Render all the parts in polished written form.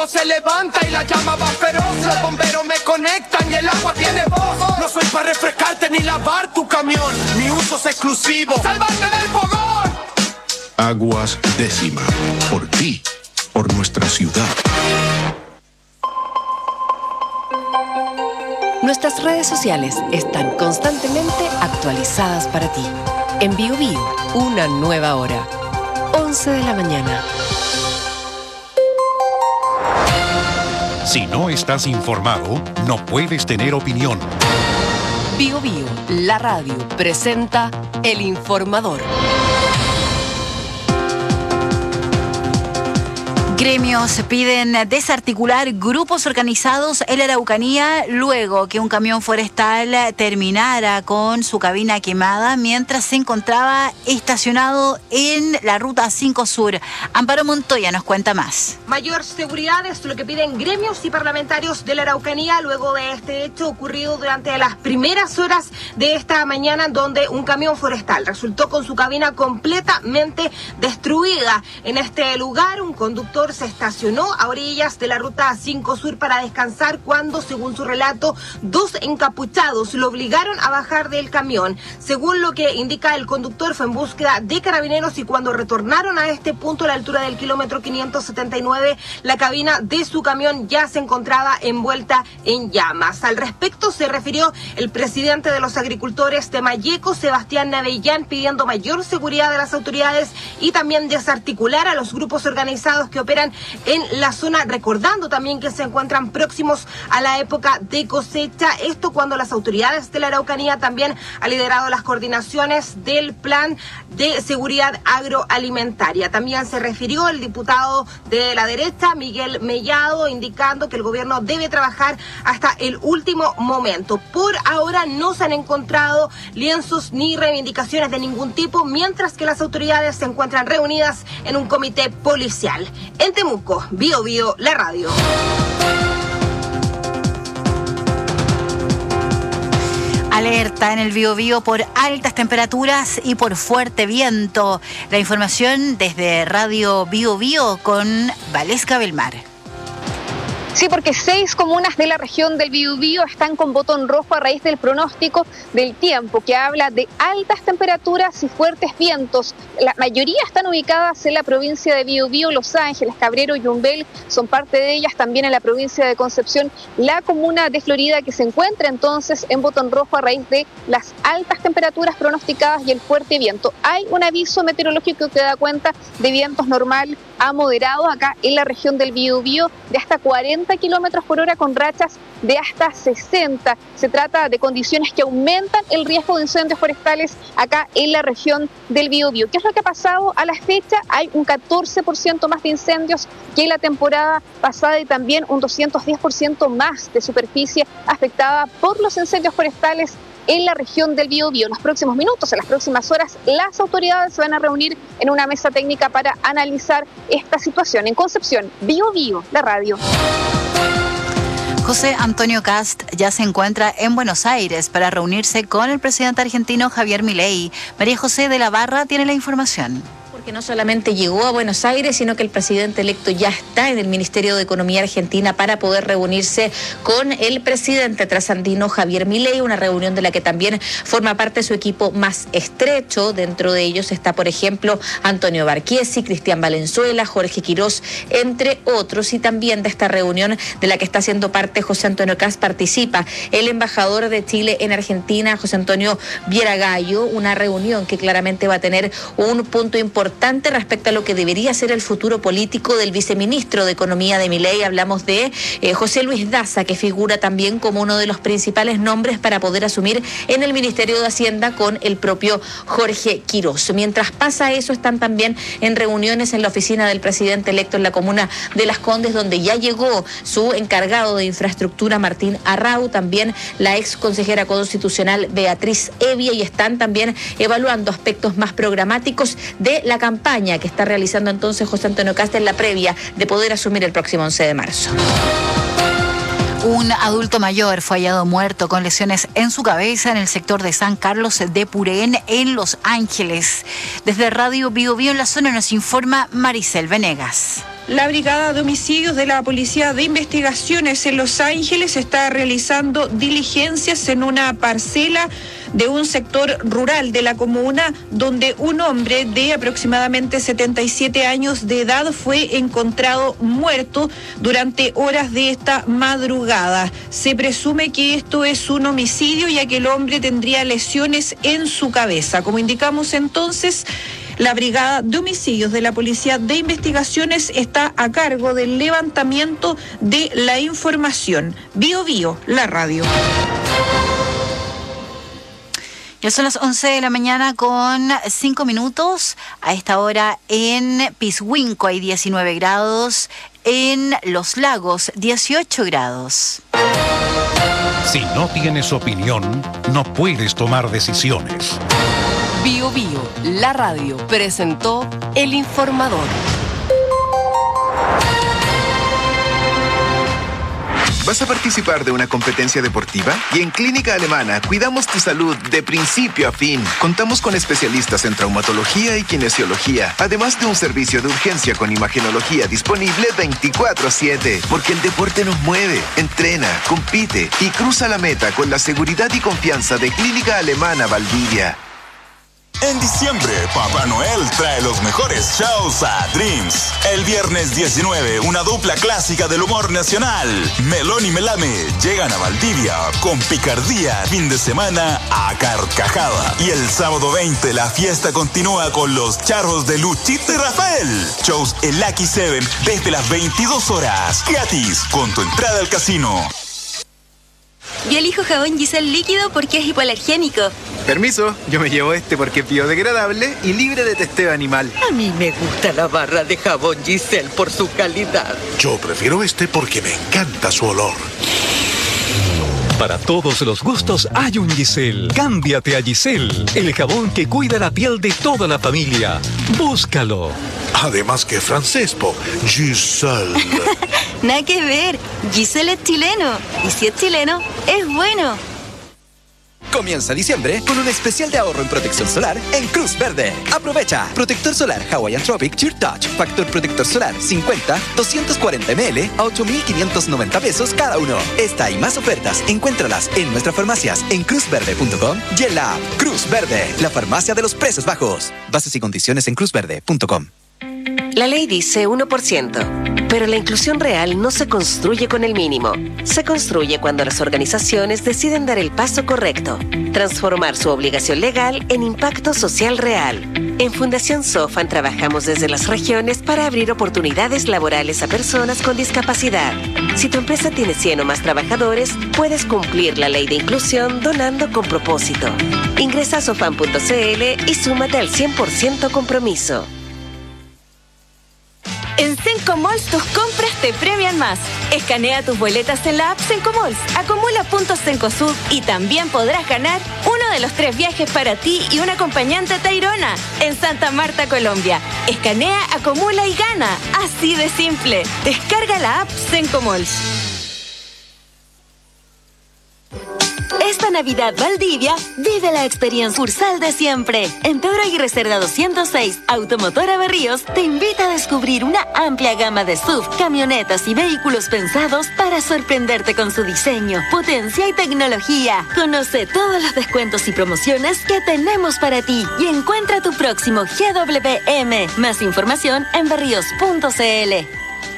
fuego se levanta y la llama va feroz. Los bomberos me conectan y el agua tiene voz. No soy para refrescarte ni lavar tu camión. Mi uso es exclusivo. ¡Sálvate del fogón! Aguas Décima. Por ti, por nuestra ciudad. Nuestras redes sociales están constantemente actualizadas para ti. En Bio, una nueva hora. 11 de la mañana. Si no estás informado, no puedes tener opinión. Bio, la radio, presenta El Informador. Gremios piden desarticular grupos organizados en la Araucanía luego que un camión forestal terminara con su cabina quemada mientras se encontraba estacionado en la Ruta 5 Sur. Amparo Montoya nos cuenta más. Mayor seguridad es lo que piden gremios y parlamentarios de la Araucanía luego de este hecho ocurrido durante las primeras horas de esta mañana, donde un camión forestal resultó con su cabina completamente destruida. En este lugar, un conductor se estacionó a orillas de la Ruta 5 Sur para descansar cuando, según su relato, dos encapuchados lo obligaron a bajar del camión. Según lo que indica el conductor, fue en búsqueda de carabineros y cuando retornaron a este punto, a la altura del kilómetro 579, la cabina de su camión ya se encontraba envuelta en llamas. Al respecto se refirió el presidente de los agricultores de Malleco, Sebastián Navellán, pidiendo mayor seguridad de las autoridades y también desarticular a los grupos organizados que operan en la zona, recordando también que se encuentran próximos a la época de cosecha. Esto cuando las autoridades de la Araucanía también han liderado las coordinaciones del plan de seguridad agroalimentaria. También se refirió el diputado de la derecha, Miguel Mellado, indicando que el gobierno debe trabajar hasta el último momento. Por ahora no se han encontrado lienzos ni reivindicaciones de ningún tipo, mientras que las autoridades se encuentran reunidas en un comité policial. En Temuco, Bio, la radio. Alerta en el Bio por altas temperaturas y por fuerte viento. La información desde Radio Bio con Valesca Belmar. Sí, porque 6 comunas de la región del Biobío están con botón rojo a raíz del pronóstico del tiempo, que habla de altas temperaturas y fuertes vientos. La mayoría están ubicadas en la provincia de Biobío, Los Ángeles, Cabrero y Yumbel son parte de ellas, también en la provincia de Concepción, la comuna de Florida, que se encuentra entonces en botón rojo a raíz de las altas temperaturas pronosticadas y el fuerte viento. Hay un aviso meteorológico que da cuenta de vientos normal a moderados acá en la región del Biobío de hasta 40 kilómetros por hora con rachas de hasta 60. Se trata de condiciones que aumentan el riesgo de incendios forestales acá en la región del Biobío. ¿Qué es lo que ha pasado a la fecha? Hay un 14% más de incendios que la temporada pasada y también un 210% más de superficie afectada por los incendios forestales en la región del Biobío. En los próximos minutos, en las próximas horas, las autoridades se van a reunir en una mesa técnica para analizar esta situación. En Concepción, Bio, la radio. José Antonio Kast ya se encuentra en Buenos Aires para reunirse con el presidente argentino Javier Milei. María José de la Barra tiene la información. Que no solamente llegó a Buenos Aires, sino que el presidente electo ya está en el Ministerio de Economía argentina para poder reunirse con el presidente trasandino Javier Milei, una reunión de la que también forma parte su equipo más estrecho. Dentro de ellos está, por ejemplo, Antonio Barchiesi, Cristian Valenzuela, Jorge Quirós, entre otros, y también de esta reunión de la que está haciendo parte José Antonio Kast participa el embajador de Chile en Argentina, José Antonio Vieragallo, una reunión que claramente va a tener un punto importante respecto a lo que debería ser el futuro político del viceministro de Economía de Milei. Hablamos de José Luis Daza, que figura también como uno de los principales nombres para poder asumir en el Ministerio de Hacienda con el propio Jorge Quirós. Mientras pasa eso, están también en reuniones en la oficina del presidente electo en la comuna de Las Condes, donde ya llegó su encargado de infraestructura, Martín Arrau, también la ex consejera constitucional Beatriz Evia, y están también evaluando aspectos más programáticos de la campaña que está realizando entonces José Antonio Kast en la previa de poder asumir el próximo 11 de marzo. Un adulto mayor fue hallado muerto con lesiones en su cabeza en el sector de San Carlos de Purén, en Los Ángeles. Desde Radio Bio en la zona nos informa Maricel Venegas. La Brigada de Homicidios de la Policía de Investigaciones en Los Ángeles está realizando diligencias en una parcela de un sector rural de la comuna donde un hombre de aproximadamente 77 años de edad fue encontrado muerto durante horas de esta madrugada. Se presume que esto es un homicidio ya que el hombre tendría lesiones en su cabeza. Como indicamos entonces, la Brigada de Homicidios de la Policía de Investigaciones está a cargo del levantamiento de la información. Bio Bio, la radio. Ya son las 11 de la mañana con 5 minutos. A esta hora en Pishuinco hay 19 grados. En Los Lagos, 18 grados. Si no tienes opinión, no puedes tomar decisiones. Bio Bio, la radio, presentó El Informador. ¿Vas a participar de una competencia deportiva? Y en Clínica Alemana cuidamos tu salud de principio a fin. Contamos con especialistas en traumatología y kinesiología, además de un servicio de urgencia con imagenología disponible 24/7. Porque el deporte nos mueve, entrena, compite y cruza la meta con la seguridad y confianza de Clínica Alemana Valdivia. En diciembre, Papá Noel trae los mejores shows a Dreams. El viernes 19, una dupla clásica del humor nacional, Melón y Melame, llegan a Valdivia con picardía, fin de semana a carcajada. Y el sábado 20, la fiesta continúa con los charros de Luchito y Rafael. Shows en Lucky 7 desde las 22 horas, gratis, con tu entrada al casino. Yo elijo jabón Giselle líquido porque es hipoalergénico. Permiso, yo me llevo este porque es biodegradable y libre de testeo animal. A mí me gusta la barra de jabón Giselle por su calidad. Yo prefiero este porque me encanta su olor. Para todos los gustos hay un Giselle. Cámbiate a Giselle, el jabón que cuida la piel de toda la familia. Búscalo. Además que francés, po. Giselle. Nada que ver. Giselle es chileno. Y si es chileno, es bueno. Comienza diciembre con un especial de ahorro en protección solar en Cruz Verde. Aprovecha. Protector solar Hawaiian Tropic Sheer Touch. Factor protector solar 50, 240 ml a 8,590 pesos cada uno. Esta y más ofertas, encuéntralas en nuestras farmacias en cruzverde.com y en la app Cruz Verde, la farmacia de los precios bajos. Bases y condiciones en cruzverde.com. La ley dice 1%, pero la inclusión real no se construye con el mínimo. Se construye cuando las organizaciones deciden dar el paso correcto, transformar su obligación legal en impacto social real. En Fundación Sofan trabajamos desde las regiones para abrir oportunidades laborales a personas con discapacidad. Si tu empresa tiene 100 o más trabajadores, puedes cumplir la ley de inclusión donando con propósito. Ingresa a sofan.cl y súmate al 100% compromiso. En Sencomalls tus compras te premian más. Escanea tus boletas en la app Sencomalls, acumula puntos Cencosud y también podrás ganar uno de los 3 viajes para ti y un acompañante a Tayrona en Santa Marta, Colombia. Escanea, acumula y gana. Así de simple. Descarga la app Sencomalls. Esta Navidad Valdivia, vive la experiencia Ursal de siempre. En Pedro Aguirre Cerda 206, Automotora Berríos te invita a descubrir una amplia gama de SUV, camionetas y vehículos pensados para sorprenderte con su diseño, potencia y tecnología. Conoce todos los descuentos y promociones que tenemos para ti y encuentra tu próximo GWM. Más información en berríos.cl.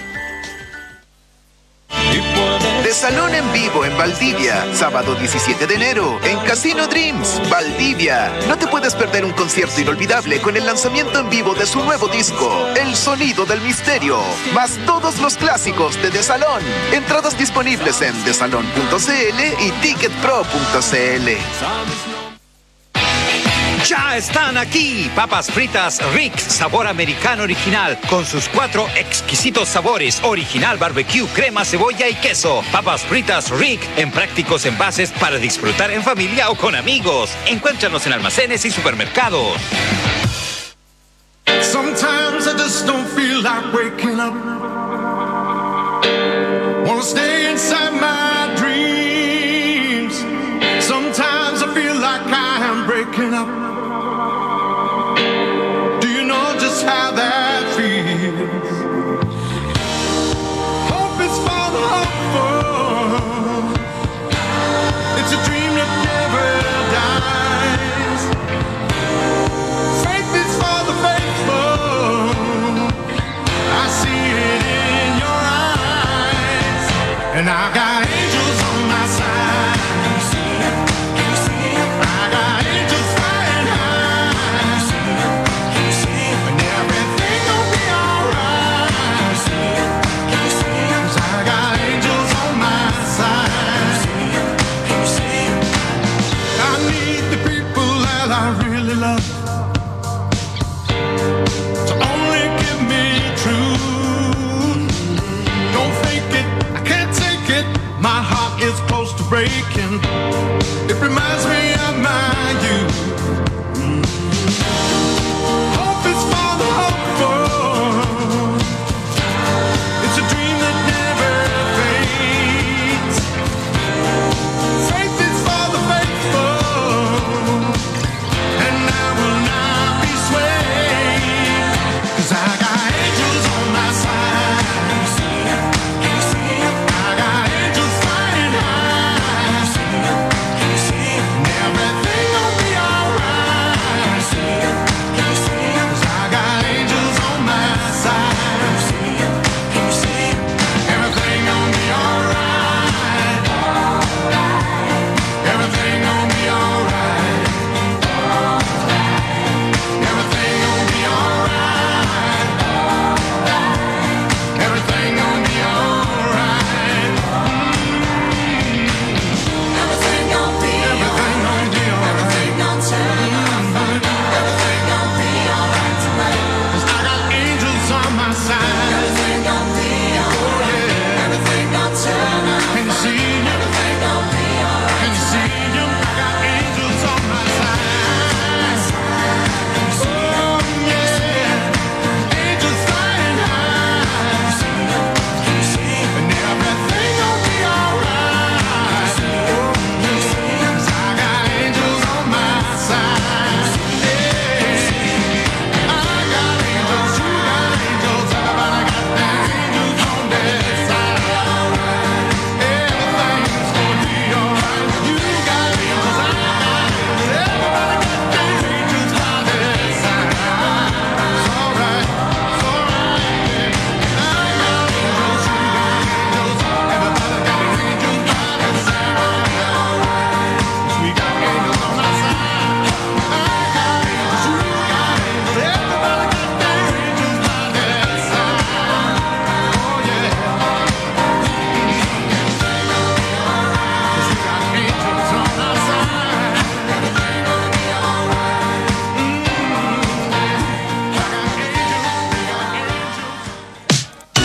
De Salón en Vivo en Valdivia, sábado 17 de enero, en Casino Dreams, Valdivia. No te puedes perder un concierto inolvidable con el lanzamiento en vivo de su nuevo disco, El Sonido del Misterio, más todos los clásicos de Salón. Entradas disponibles en desalon.cl y ticketpro.cl. Ya están aquí, papas fritas Rick, sabor americano original, con sus 4 exquisitos sabores, original barbecue, crema, cebolla y queso. Papas fritas Rick, en prácticos envases para disfrutar en familia o con amigos. Encuéntranos en almacenes y supermercados. Sometimes I just don't feel like waking up. Wanna stay inside my dreams. Sometimes I feel like I am breaking up. How that feels. And I got angels on my side. I got angels flying high. And everything gon' be alright. 'Cause I got angels on my side. I need the people that I really love to only give me truth. Don't fake it, I can't take it. My heart is close to breaking. It reminds me of my youth. Hope is for the hopeful. It's a dream that never fades. Faith is for the faithful. And I will not be swayed. 'Cause I got angels on my side. I got angels flying high. And everything gon' be alright. 'Cause I got angels on my side. Everything gon' be alright. Everything gon' be alright. Everything gon' be alright. Everything gon' be alright. Everything gon' be alright. Everything gon' turn out. Everything gon' be alright tonight. 'Cause I got angels on my side. Everything gon' be alright. Everything gon' turn out. Can you see them? Everything gon' be alright. Can you see them? I got angels on my side. Oh yeah, angels flying high. And everything gon' be alright. 'Cause I got angels on my side. Yeah. I got angels, you got angels, everybody got their angels on their side. Everything's gonna be alright. You got angels, I got angels, everybody got their angels on their side. It's alright, it's alright. I got angels, you got angels, everybody got their angels by their side. We got angels on our side. I got angels, you got angels, everybody got their angels by their side. Oh yeah. 'Cause we got angels on our side. Everything gonna be alright. I got angels, we got angels.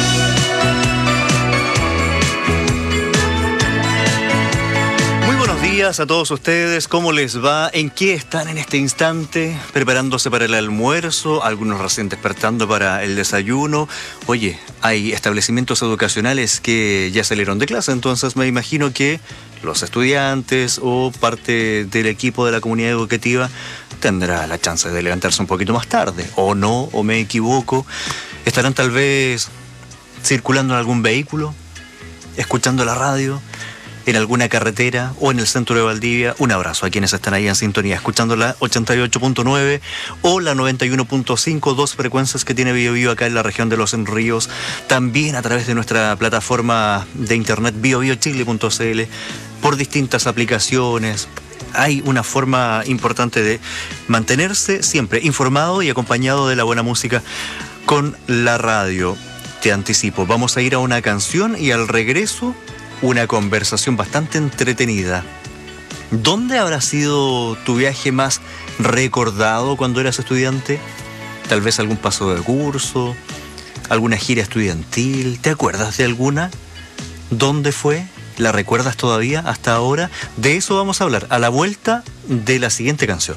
Muy buenos días a todos ustedes, ¿cómo les va? ¿En qué están en este instante? ¿Preparándose para el almuerzo? Algunos recién despertando para el desayuno. Oye, hay establecimientos educacionales que ya salieron de clase, entonces me imagino que los estudiantes o parte del equipo de la comunidad educativa tendrá la chance de levantarse un poquito más tarde, o no, o me equivoco. Estarán tal vez circulando en algún vehículo, escuchando la radio, en alguna carretera o en el centro de Valdivia. Un abrazo a quienes están ahí en sintonía, escuchando la 88.9 o la 91.5, dos frecuencias que tiene BioBio acá en la región de Los Ríos. También a través de nuestra plataforma de internet biobiochile.cl, por distintas aplicaciones. Hay una forma importante de mantenerse siempre informado y acompañado de la buena música con la radio. Te anticipo, vamos a ir a una canción y al regreso una conversación bastante entretenida. ¿Dónde habrá sido tu viaje más recordado cuando eras estudiante? Tal vez algún paso de curso, alguna gira estudiantil. ¿Te acuerdas de alguna? ¿Dónde fue? ¿La recuerdas todavía hasta ahora? De eso vamos a hablar a la vuelta de la siguiente canción.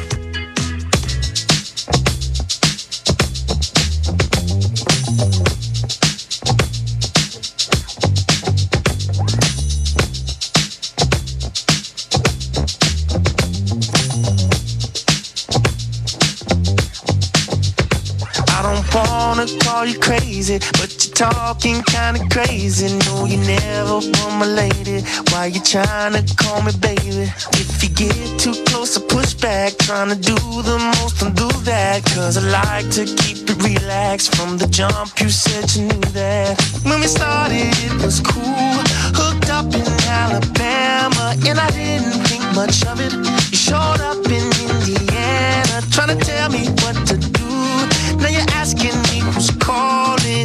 Wanna call you crazy, but you're talking kinda crazy. No, you never were my lady. Why you trying to call me baby? If you get too close, I push back. Trying to do the most, don't do that. Cause I like to keep it relaxed. From the jump, you said you knew that. When we started, it was cool. much of it. You showed up in Indiana, trying to tell me what to do. Now you're asking me who's calling.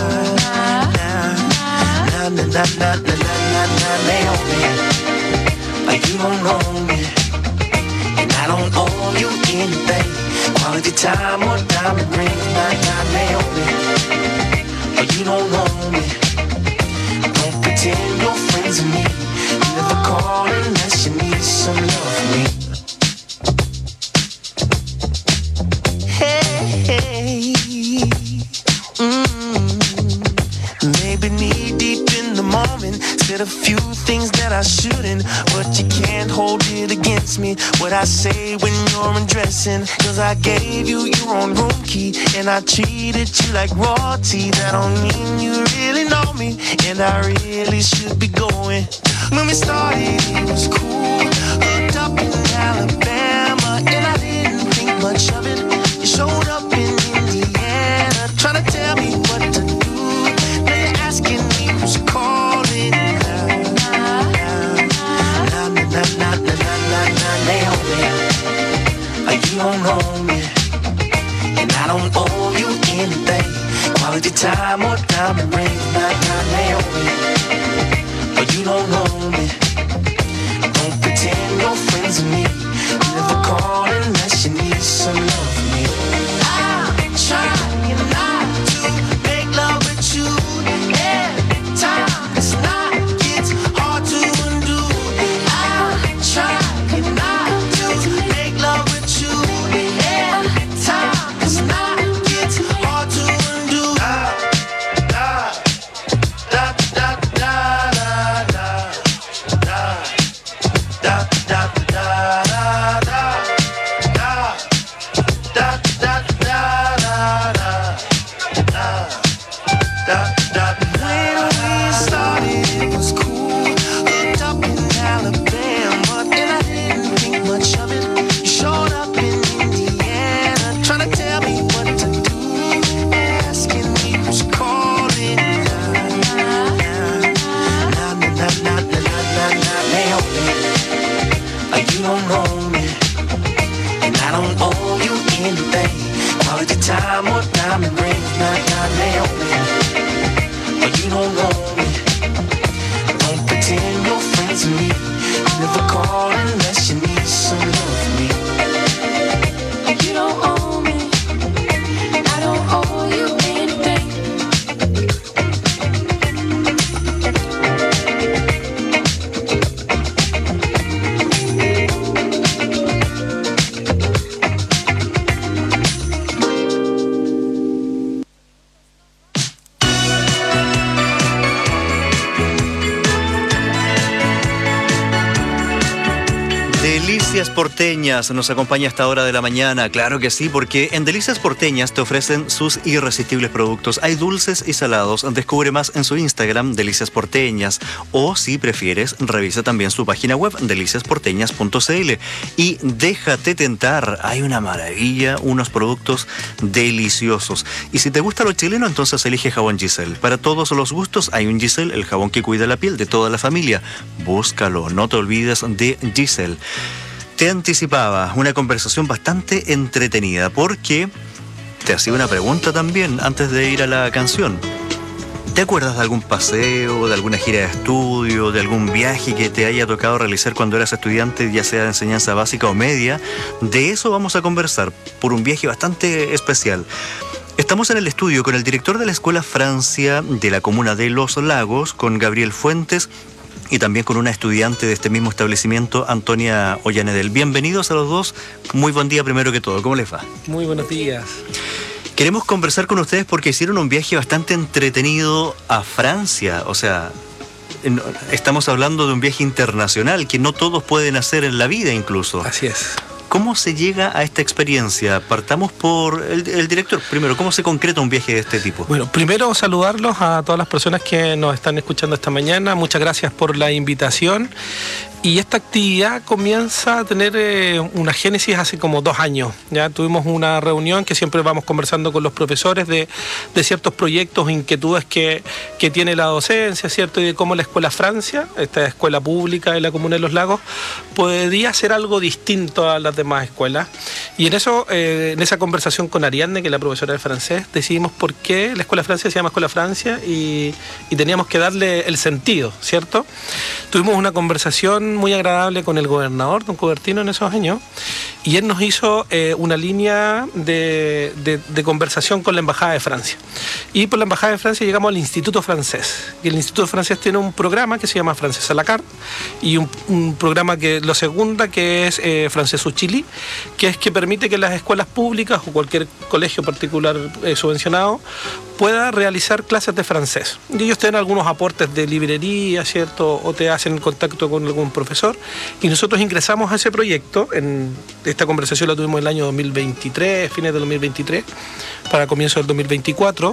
Naomi, but you don't know me, and I don't owe you anything. Quality time or diamond rings, Naomi, but you don't know me. Don't pretend you're friends with me. You never call unless you need some love from me. Hey, maybe knee deep in the moment, said a few things that I shouldn't, but you can't hold it against me. What I say when you're undressing, 'cause I gave you your own room key, and I treated you like royalty. That don't mean you really know me, and I really should be going. When we started, it was cool, hooked up in Alabama, and I didn't think much of it. You showed up in Indiana, trying to tell me what to do. Now you're asking me who's calling. Naomi, you don't know me, and I don't owe you anything. Quality time or diamond rings, Naomi, but you don't know me. Don't pretend you're friends with me. You never call unless you need some love from me. I'm trying not to make love with you every time. It's not, it's hard to undo. I'm trying not to make love with you every time. It's not, it's hard to undo. You don't know me, and I don't owe you anything. Quality time or diamond rings, Naomi, but you don't know me. Don't pretend you're friends with me. You never call unless you need some love from me. You don't owe me, and I don't owe you anything. Delicias Porteñas nos acompaña a esta hora de la mañana, claro que sí, porque en Delicias Porteñas te ofrecen sus irresistibles productos. Hay dulces y salados, descubre más en su Instagram, Delicias Porteñas, o si prefieres, revisa también su página web, deliciasporteñas.cl, y déjate tentar, hay una maravilla, unos productos deliciosos. Y si te gusta lo chileno, entonces elige jabón Giselle. Para todos los gustos hay un Giselle, el jabón que cuida la piel de toda la familia. Búscalo, no te olvides de Giselle. Te anticipaba una conversación bastante entretenida porque te hacía una pregunta también antes de ir a la canción. ¿Te acuerdas de algún paseo, de alguna gira de estudio, de algún viaje que te haya tocado realizar cuando eras estudiante, ya sea de enseñanza básica o media? De eso vamos a conversar, por un viaje bastante especial. Estamos en el estudio con el director de la Escuela Francia de la comuna de Los Lagos, con Gabriel Fuentes, y también con una estudiante de este mismo establecimiento, Antonia Ollanedel. Bienvenidos a los dos. Muy buen día primero que todo. ¿Cómo les va? Muy buenos días. Queremos conversar con ustedes porque hicieron un viaje bastante entretenido a Francia. O sea, estamos hablando de un viaje internacional que no todos pueden hacer en la vida incluso. Así es. ¿Cómo se llega a esta experiencia? Partamos por el director. Primero, ¿cómo se concreta un viaje de este tipo? Bueno, primero saludarlos a todas las personas que nos están escuchando esta mañana. Muchas gracias por la invitación. Y esta actividad comienza a tener una génesis hace como 2 años. Ya tuvimos una reunión que siempre vamos conversando con los profesores de ciertos proyectos o inquietudes que tiene la docencia, ¿cierto? Y de cómo la Escuela Francia, esta escuela pública de la Comuna de Los Lagos, podría hacer algo distinto a las demás escuelas. Y en eso, en esa conversación con Ariadne, que es la profesora de francés, decidimos por qué la Escuela Francia se llama Escuela Francia y teníamos que darle el sentido, ¿cierto? Tuvimos una conversación muy agradable con el gobernador, don Coubertino, en esos años, y él nos hizo una línea de conversación con la Embajada de Francia. Y por la Embajada de Francia llegamos al Instituto Francés. Y el Instituto Francés tiene un programa que se llama Francés a la carte, y un programa que lo segunda, que es Francés au Chili, que es que permite que las escuelas públicas o cualquier colegio particular subvencionado pueda realizar clases de francés. Y ellos tienen algunos aportes de librería, ¿cierto? O te hacen contacto con algún profesor. Y nosotros ingresamos a ese proyecto. Esta conversación la tuvimos en el año 2023, fines del 2023, para comienzos del 2024.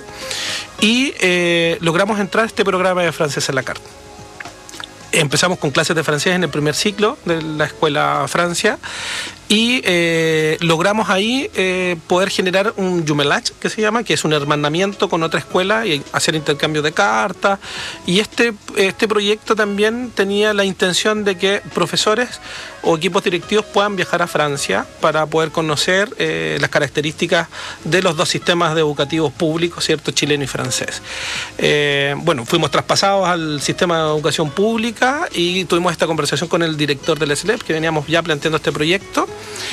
Y logramos entrar a este programa de Francés a la carte. Empezamos con clases de francés en el primer ciclo de la Escuela Francia y logramos ahí poder generar un jumelage, que se llama, que es un hermanamiento con otra escuela y hacer intercambio de cartas. Y este proyecto también tenía la intención de que profesores o equipos directivos puedan viajar a Francia para poder conocer las características de los 2 sistemas educativos públicos, ¿cierto? Chileno y francés. Bueno, fuimos traspasados al sistema de educación pública y tuvimos esta conversación con el director del SLEP, que veníamos ya planteando este proyecto.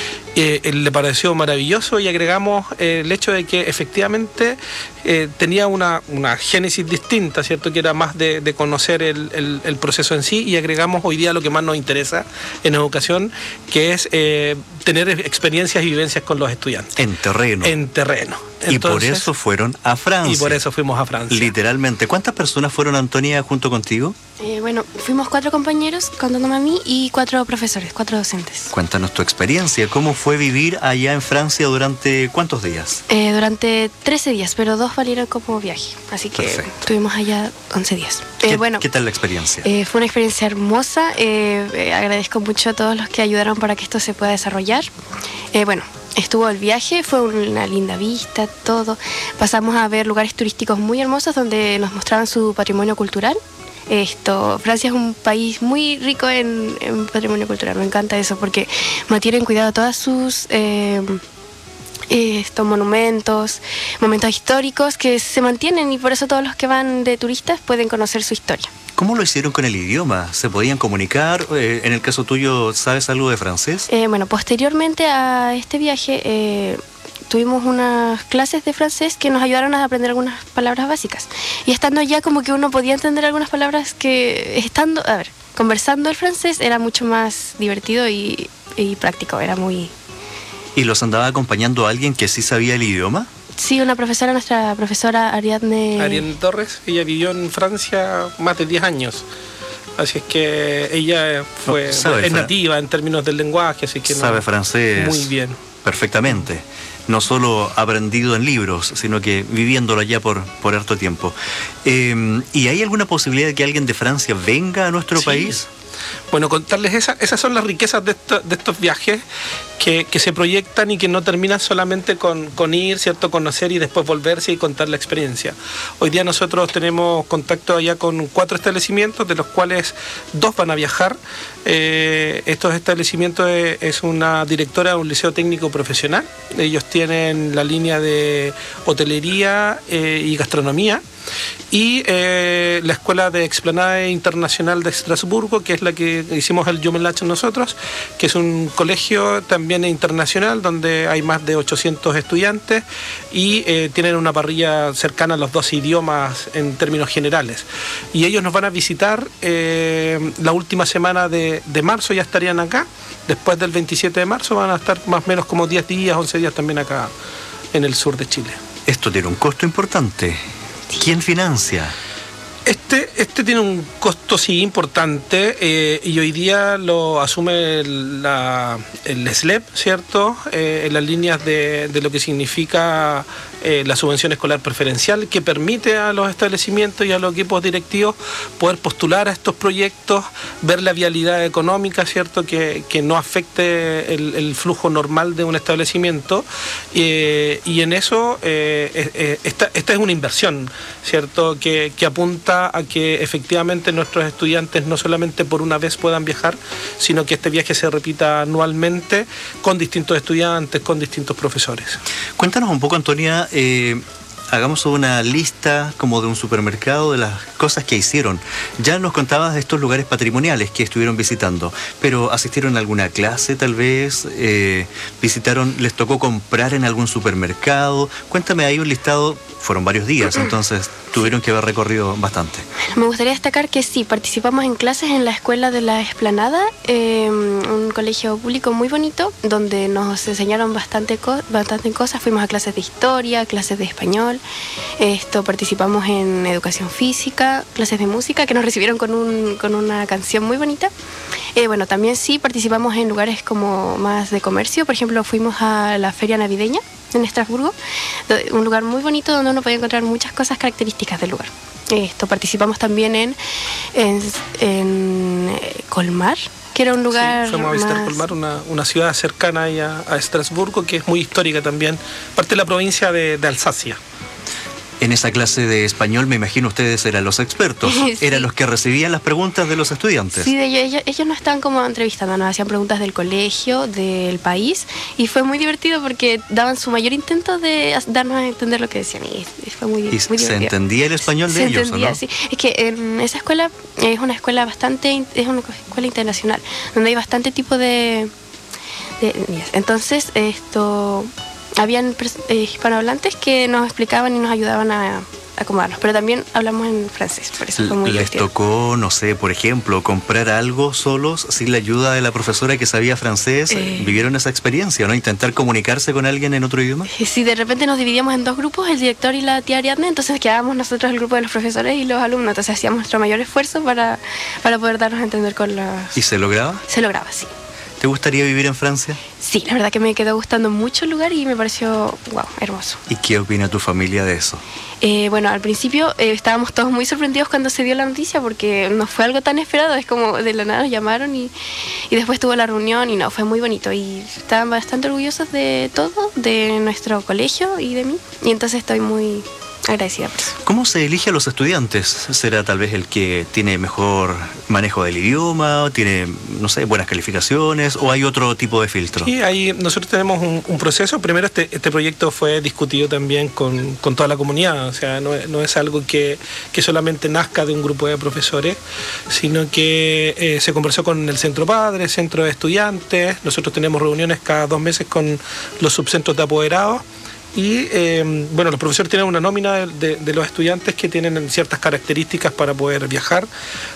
Le pareció maravilloso y agregamos el hecho de que efectivamente tenía una génesis distinta, ¿cierto? Que era más de conocer el proceso en sí, y agregamos hoy día lo que más nos interesa en educación, que es tener experiencias y vivencias con los estudiantes. En terreno. En terreno. Entonces, y por eso fueron a Francia. Y por eso fuimos a Francia. Literalmente. ¿Cuántas personas fueron, Antonia, junto contigo? Bueno, fuimos 4 compañeros, contándome a mí, y 4 profesores, 4 docentes. Cuéntanos tu experiencia. ¿Cómo fue vivir allá en Francia durante cuántos días? Durante 13 días, pero 2 valieron como viaje. Así que estuvimos allá 11 días. ¿Qué tal la experiencia? Fue una experiencia hermosa. Agradezco mucho a todos los que ayudaron para que esto se pueda desarrollar. Estuvo el viaje, fue una linda vista, todo. Pasamos a ver lugares turísticos muy hermosos donde nos mostraban su patrimonio cultural. Francia es un país muy rico en patrimonio cultural, me encanta eso porque mantienen cuidado todas sus monumentos, momentos históricos que se mantienen, y por eso todos los que van de turistas pueden conocer su historia. ¿Cómo lo hicieron con el idioma? ¿Se podían comunicar? En el caso tuyo, ¿sabes algo de francés? Posteriormente a este viaje tuvimos unas clases de francés que nos ayudaron a aprender algunas palabras básicas. Y estando allá, como que uno podía entender algunas palabras que conversando el francés era mucho más divertido y práctico, era muy... ¿Y los andaba acompañando alguien que sí sabía el idioma? Sí, nuestra profesora Ariadne Torres. Ella vivió en Francia más de 10 años. Así es que ella es nativa en términos del lenguaje, así que sabe francés muy bien. Perfectamente. No solo aprendido en libros, sino que viviéndolo allá por harto tiempo. ¿Y hay alguna posibilidad de que alguien de Francia venga a nuestro país? Bueno, contarles esas son las riquezas de estos viajes que se proyectan y que no terminan solamente con ir, ¿cierto? Conocer y después volverse y contar la experiencia. Hoy día nosotros tenemos contacto allá con 4 establecimientos, de los cuales 2 van a viajar. Estos establecimientos es una directora de un liceo técnico profesional. Ellos tienen la línea de hotelería y gastronomía. Y la Escuela de Explanada Internacional de Estrasburgo, que es la que hicimos el jumelage nosotros, que es un colegio también internacional donde hay más de 800 estudiantes y tienen una parrilla cercana a los 2 idiomas en términos generales. Y ellos nos van a visitar la última semana de marzo, ya estarían acá. Después del 27 de marzo van a estar más o menos como 10 días, 11 días también acá en el sur de Chile. Esto tiene un costo importante. ¿Quién financia? Este tiene un costo sí importante y hoy día lo asume el SLEP, ¿cierto? En las líneas de lo que significa la subvención escolar preferencial, que permite a los establecimientos y a los equipos directivos poder postular a estos proyectos, ver la viabilidad económica, ¿cierto? Que no afecte el flujo normal de un establecimiento y en eso esta es una inversión, ¿cierto? Que apunta a que efectivamente nuestros estudiantes no solamente por una vez puedan viajar, sino que este viaje se repita anualmente con distintos estudiantes, con distintos profesores. Cuéntanos un poco, Antonia, hagamos una lista como de un supermercado de las cosas que hicieron. Ya nos contabas de estos lugares patrimoniales que estuvieron visitando, pero ¿asistieron a alguna clase tal vez? ¿Visitaron, les tocó comprar en algún supermercado? Cuéntame ahí un listado, fueron varios días, entonces tuvieron que haber recorrido bastante. Me gustaría destacar que sí, participamos en clases en la Escuela de la Explanada, un colegio público muy bonito, donde nos enseñaron bastante cosas. Fuimos a clases de historia, clases de español, participamos en educación física, clases de música, que nos recibieron con una canción muy bonita. Bueno, también sí participamos en lugares como más de comercio. Por ejemplo, fuimos a la feria navideña en Estrasburgo, un lugar muy bonito donde uno puede encontrar muchas cosas características del lugar. Participamos también en Colmar, que era un lugar... Sí, fuimos a visitar Colmar, una ciudad cercana ahí a Estrasburgo, que es muy histórica también, parte de la provincia de Alsacia. En esa clase de español, me imagino ustedes eran los expertos, Sí. eran los que recibían las preguntas de los estudiantes. Sí, ellos nos estaban como entrevistando, nos hacían preguntas del colegio, del país, y fue muy divertido porque daban su mayor intento de darnos a entender lo que decían, y fue muy divertido. ¿Se entendía el español de ellos, entendía, o no? sí. Es que en esa escuela es una escuela internacional, donde hay bastante tipo de entonces habían hispanohablantes que nos explicaban y nos ayudaban a acomodarnos, pero también hablamos en francés, por eso fue muy ¿Les divertido. tocó, no sé, por ejemplo, comprar algo solos sin la ayuda de la profesora que sabía francés? ¿Vivieron esa experiencia, no? ¿Intentar comunicarse con alguien en otro idioma? Sí, de repente nos dividíamos en dos grupos, el director y la tía Ariadne, entonces quedábamos nosotros el grupo de los profesores y los alumnos, entonces hacíamos nuestro mayor esfuerzo para poder darnos a entender con los... ¿Y se lograba? Se lograba, sí. ¿Te gustaría vivir en Francia? Sí, la verdad que me quedó gustando mucho el lugar y me pareció, wow, hermoso. ¿Y qué opina tu familia de eso? Bueno, al principio estábamos todos muy sorprendidos cuando se dio la noticia porque no fue algo tan esperado, es como de la nada nos llamaron y después tuvo la reunión y no, fue muy bonito y estaban bastante orgullosos de todo, de nuestro colegio y de mí, y entonces estoy muy agradecida por eso. ¿Cómo se elige a los estudiantes? ¿Será tal vez el que tiene mejor manejo del idioma, tiene, no sé, buenas calificaciones, o hay otro tipo de filtro? Sí, ahí nosotros tenemos un proceso. Primero este proyecto fue discutido también con toda la comunidad, o sea, no es algo que solamente nazca de un grupo de profesores, sino que se conversó con el Centro Padre, Centro de Estudiantes. Nosotros tenemos reuniones cada 2 meses con los subcentros de apoderados. Y bueno, los profesores tienen una nómina de los estudiantes que tienen ciertas características para poder viajar.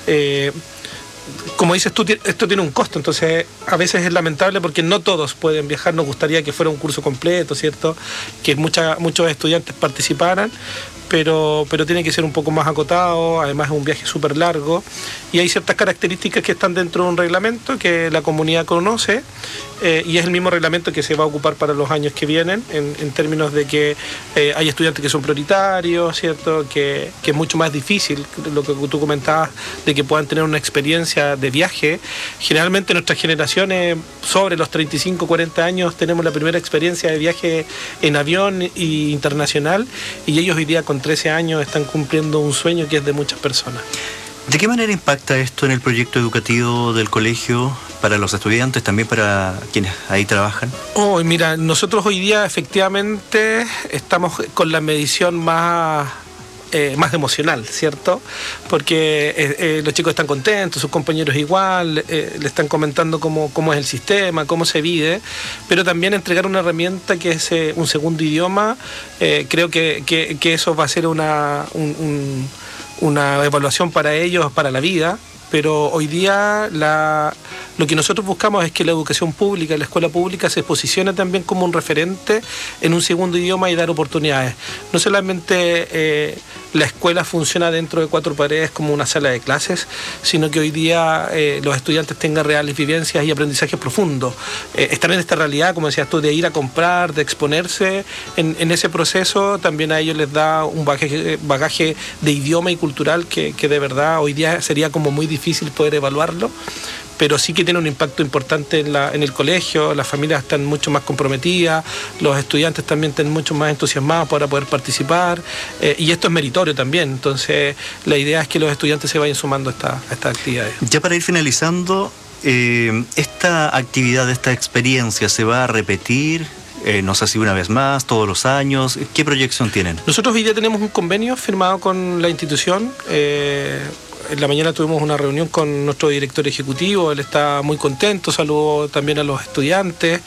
Como dices tú, esto tiene un costo, entonces a veces es lamentable porque no todos pueden viajar. Nos gustaría que fuera un curso completo, ¿cierto? Que muchos estudiantes participaran, pero tiene que ser un poco más acotado. Además es un viaje súper largo y hay ciertas características que están dentro de un reglamento que la comunidad conoce y es el mismo reglamento que se va a ocupar para los años que vienen en términos de que hay estudiantes que son prioritarios, ¿cierto? Que es mucho más difícil lo que tú comentabas de que puedan tener una experiencia de viaje. Generalmente nuestras generaciones sobre los 35, 40 años tenemos la primera experiencia de viaje en avión y internacional, y ellos hoy día con 13 años están cumpliendo un sueño que es de muchas personas. ¿De qué manera impacta esto en el proyecto educativo del colegio para los estudiantes, también para quienes ahí trabajan? Mira, nosotros hoy día efectivamente estamos con la medición más emocional, ¿cierto? Porque los chicos están contentos, sus compañeros igual, le están comentando cómo es el sistema, cómo se vive, pero también entregar una herramienta que es un segundo idioma. Creo que eso va a ser una evaluación para ellos, para la vida, pero hoy día lo que nosotros buscamos es que la educación pública, la escuela pública se posicione también como un referente en un segundo idioma y dar oportunidades. No solamente la escuela funciona dentro de 4 paredes como una sala de clases, sino que hoy día los estudiantes tengan reales vivencias y aprendizajes profundos. Están en esta realidad, como decías tú, de ir a comprar, de exponerse en ese proceso, también a ellos les da un bagaje de idioma y cultural que de verdad hoy día sería como muy difícil poder evaluarlo, pero sí que tiene un impacto importante en el colegio. Las familias están mucho más comprometidas, los estudiantes también están mucho más entusiasmados para poder participar, y esto es meritorio también. Entonces la idea es que los estudiantes se vayan sumando a estas actividades. Ya para ir finalizando, esta actividad, esta experiencia, ¿se va a repetir? No sé si una vez más, todos los años. ¿Qué proyección tienen? Nosotros hoy día tenemos un convenio firmado con la institución. En la mañana tuvimos una reunión con nuestro director ejecutivo, él está muy contento, saludó también a los estudiantes,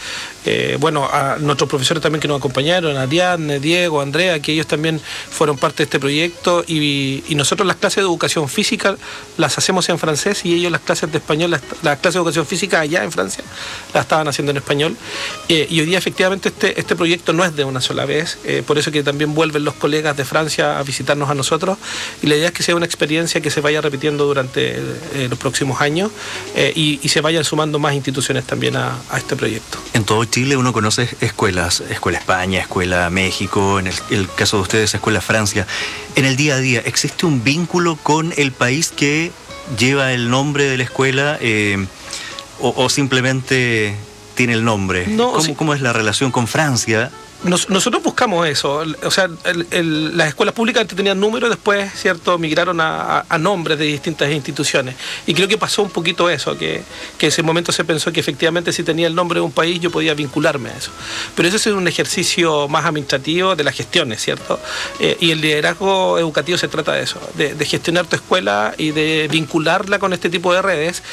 a nuestros profesores también que nos acompañaron, Ariadne, Diego, Andrea, que ellos también fueron parte de este proyecto, y nosotros las clases de educación física las hacemos en francés y ellos las clases de español, las clases de educación física allá en Francia las estaban haciendo en español, y hoy día efectivamente este proyecto no es de una sola vez, por eso que también vuelven los colegas de Francia a visitarnos a nosotros, y la idea es que sea una experiencia que se vaya repitiendo durante los próximos años, y se vayan sumando más instituciones también a este proyecto. En todo Chile uno conoce escuelas, Escuela España, Escuela México, en el caso de ustedes Escuela Francia. En el día a día, ¿existe un vínculo con el país que lleva el nombre de la escuela, o simplemente tiene el nombre? No, ¿Cómo es la relación con Francia? Nosotros buscamos eso, o sea, las escuelas públicas antes tenían números, después, ¿cierto?, migraron a nombres de distintas instituciones, y creo que pasó un poquito eso, que en ese momento se pensó que efectivamente si tenía el nombre de un país yo podía vincularme a eso, pero eso es un ejercicio más administrativo de las gestiones, ¿cierto?, y el liderazgo educativo se trata de eso, de gestionar tu escuela y de vincularla con este tipo de redes.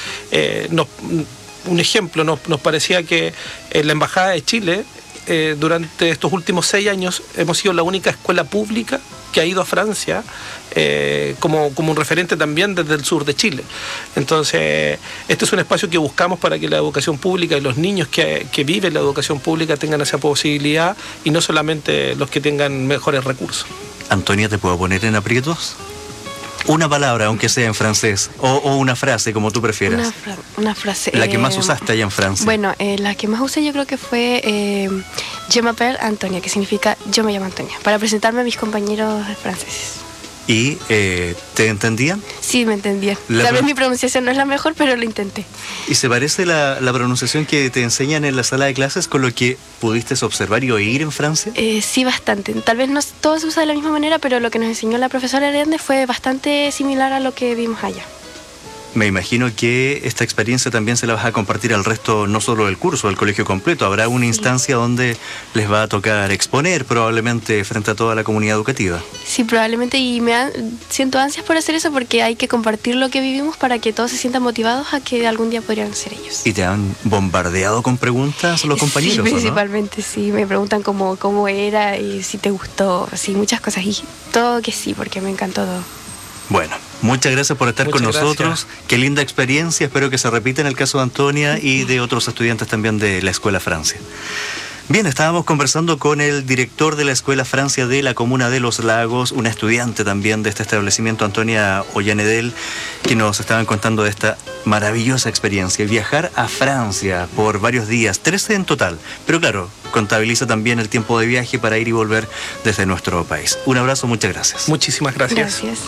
Un ejemplo, nos parecía que en la Embajada de Chile, durante estos últimos 6 años hemos sido la única escuela pública que ha ido a Francia como un referente también desde el sur de Chile. Entonces, este es un espacio que buscamos para que la educación pública y los niños que viven la educación pública tengan esa posibilidad, y no solamente los que tengan mejores recursos. Antonia, ¿te puedo poner en aprietos? Una palabra, aunque sea en francés, o una frase, como tú prefieras. Una frase. La que más usaste allá en Francia. Bueno, la que más usé yo creo que fue Je m'appelle Antonia, que significa yo me llamo Antonia, para presentarme a mis compañeros franceses. ¿Y te entendían? Sí, me entendían. Tal vez mi pronunciación no es la mejor, pero lo intenté. ¿Y se parece la pronunciación que te enseñan en la sala de clases con lo que pudiste observar y oír en Francia? Sí, bastante. Tal vez no todo se usa de la misma manera, pero lo que nos enseñó la profesora Ariadne fue bastante similar a lo que vimos allá. Me imagino que esta experiencia también se la vas a compartir al resto, no solo del curso, del colegio completo. Habrá una instancia donde les va a tocar exponer probablemente frente a toda la comunidad educativa. Sí, probablemente, y siento ansias por hacer eso porque hay que compartir lo que vivimos para que todos se sientan motivados a que algún día podrían ser ellos. ¿Y te han bombardeado con preguntas los compañeros? Sí, principalmente, ¿no? Sí, me preguntan cómo era y si te gustó, sí, muchas cosas, y todo que sí, porque me encantó todo. Bueno, muchas gracias por estar con nosotros. Qué linda experiencia, espero que se repita en el caso de Antonia y de otros estudiantes también de la Escuela Francia. Bien, estábamos conversando con el director de la Escuela Francia de la Comuna de Los Lagos, una estudiante también de este establecimiento, Antonia Ollanedel, que nos estaban contando de esta maravillosa experiencia, viajar a Francia por varios días, 13 en total, pero claro, contabiliza también el tiempo de viaje para ir y volver desde nuestro país. Un abrazo, muchas gracias. Muchísimas gracias. Gracias.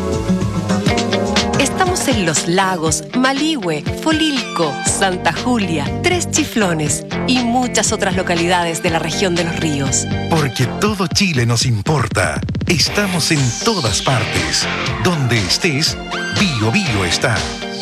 Estamos en Los Lagos, Maligüe, Folilco, Santa Julia, Tres Chiflones y muchas otras localidades de la región de Los Ríos. Porque todo Chile nos importa. Estamos en todas partes. Donde estés, Bio Bio está.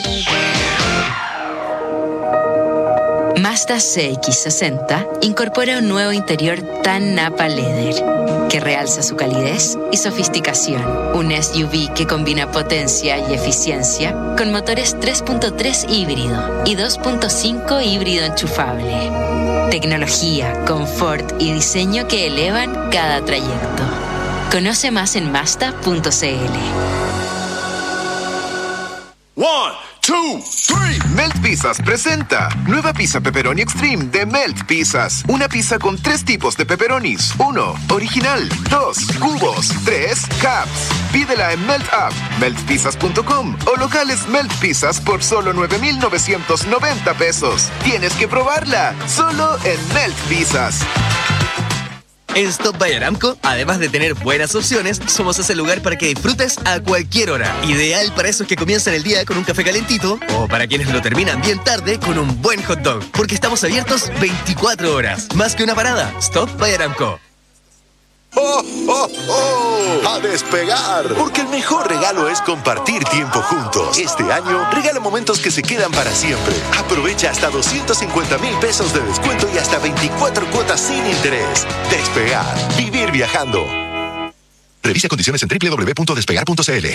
Mazda CX-60 incorpora un nuevo interior tan Napa Leather que realza su calidez y sofisticación. Un SUV que combina potencia y eficiencia con motores 3.3 híbrido y 2.5 híbrido enchufable. Tecnología, confort y diseño que elevan cada trayecto. Conoce más en Mazda.cl. 1, 2, 3. Melt Pizzas presenta nueva pizza pepperoni extreme de Melt Pizzas. Una pizza con 3 tipos de pepperonis. 1, original. 2, cubos. 3, caps. Pídela en Melt App, meltpizzas.com o locales Melt Pizzas por solo 9,990 pesos. Tienes que probarla, solo en Melt Pizzas. En Stop by Aramco, además de tener buenas opciones, somos ese lugar para que disfrutes a cualquier hora. Ideal para esos que comienzan el día con un café calentito o para quienes lo terminan bien tarde con un buen hot dog. Porque estamos abiertos 24 horas. Más que una parada, Stop by Aramco. ¡Oh, oh, oh! ¡A despegar! Porque el mejor regalo es compartir tiempo juntos. Este año, regala momentos que se quedan para siempre. Aprovecha hasta 250,000 pesos de descuento y hasta 24 cuotas sin interés. Despegar. Vivir viajando. Revisa condiciones en www.despegar.cl.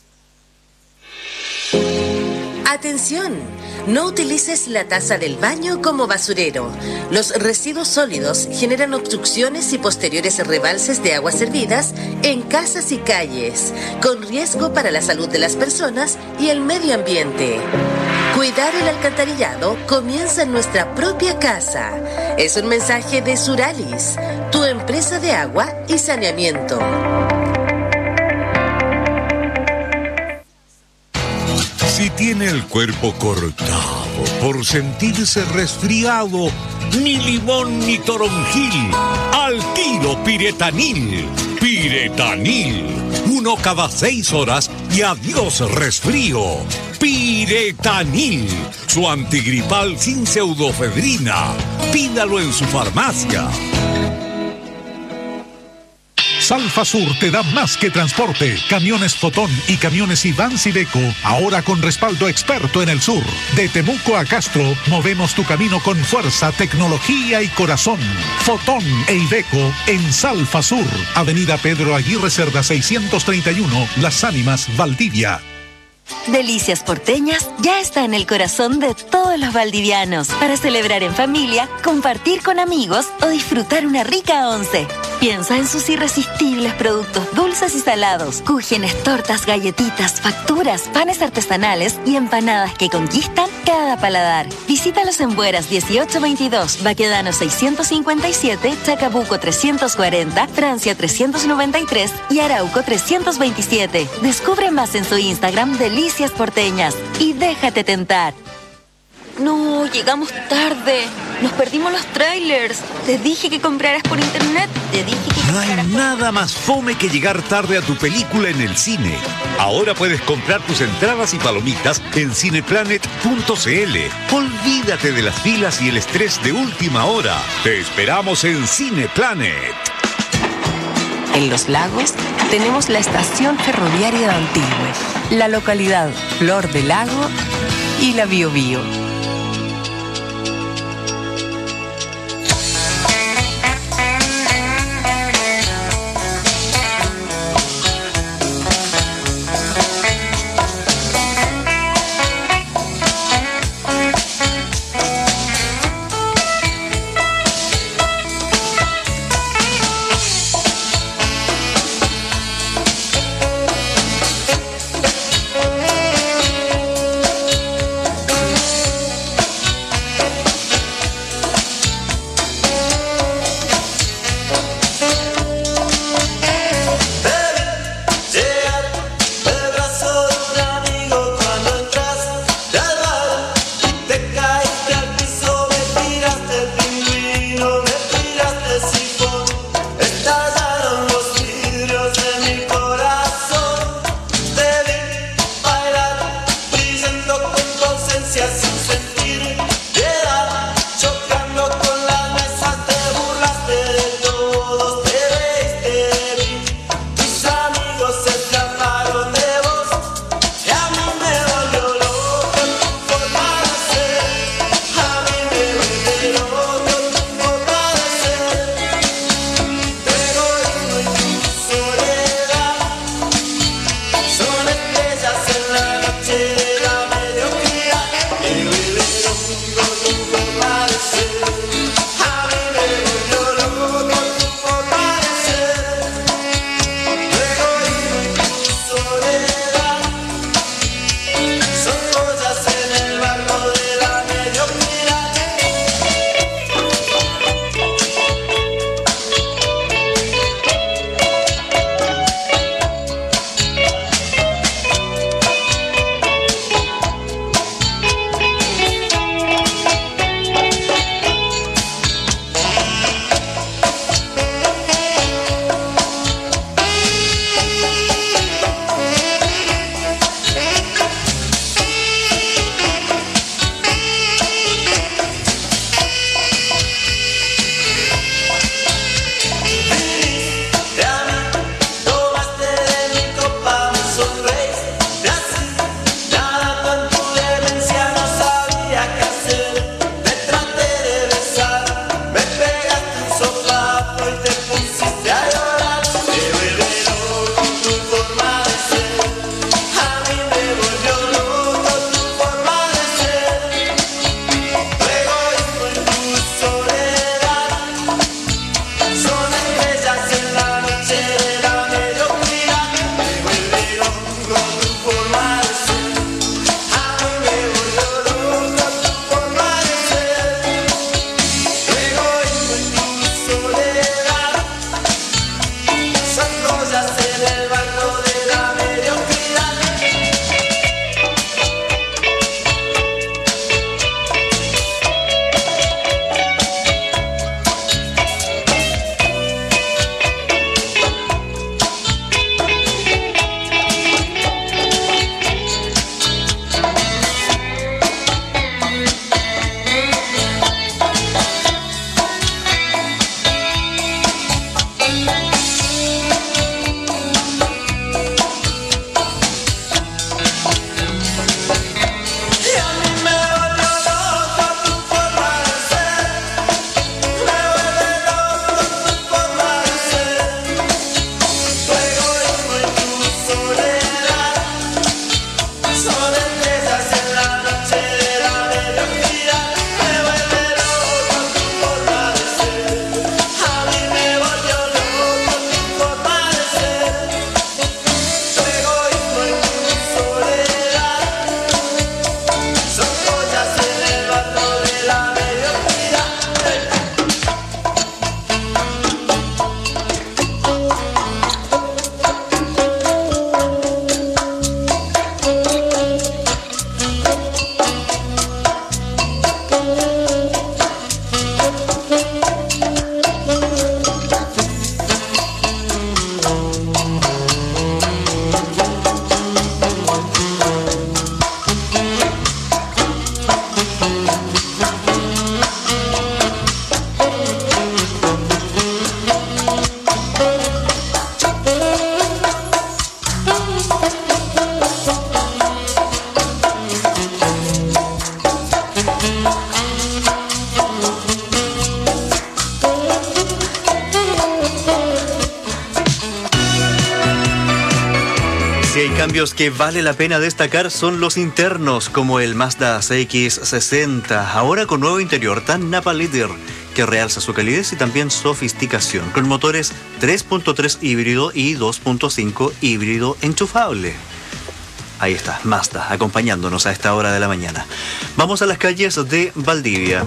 Atención, no utilices la taza del baño como basurero. Los residuos sólidos generan obstrucciones y posteriores rebalses de aguas servidas en casas y calles, con riesgo para la salud de las personas y el medio ambiente. Cuidar el alcantarillado comienza en nuestra propia casa. Es un mensaje de Suralis, tu empresa de agua y saneamiento. Si tiene el cuerpo cortado por sentirse resfriado, ni limón ni toronjil, al tiro Piretanil. Piretanil, 1 cada 6 horas y adiós resfrío. Piretanil, su antigripal sin pseudofedrina. Pídalo en su farmacia. Salfasur te da más que transporte. Camiones Fotón y camiones Iván Iveco, ahora con respaldo experto en el sur. De Temuco a Castro, movemos tu camino con fuerza, tecnología y corazón. Fotón e Iveco en Salfasur. Avenida Pedro Aguirre Cerda 631, Las Ánimas, Valdivia. Delicias Porteñas ya está en el corazón de todos los valdivianos para celebrar en familia, compartir con amigos o disfrutar una rica once. Piensa en sus irresistibles productos dulces y salados, cúgenes, tortas, galletitas, facturas, panes artesanales y empanadas que conquistan cada paladar. Visítalos en Bueras 1822, Baquedano 657, Chacabuco 340, Francia 393 y Arauco 327. Descubre más en su Instagram Delicias Porteñas y déjate tentar. No, llegamos tarde. Nos perdimos los trailers. Te dije que compraras por internet. Te dije que No hay nada más fome que llegar tarde a tu película en el cine. Ahora puedes comprar tus entradas y palomitas en cineplanet.cl. Olvídate de las filas y el estrés de última hora. Te esperamos en Cineplanet. En Los Lagos tenemos la estación ferroviaria de Antigüe, la localidad Flor del Lago y la Biobío. Cambios que vale la pena destacar son los internos, como el Mazda CX-60, ahora con nuevo interior tan Napa Leather, que realza su calidez y también sofisticación, con motores 3.3 híbrido y 2.5 híbrido enchufable. Ahí está, Mazda, acompañándonos a esta hora de la mañana. Vamos a las calles de Valdivia.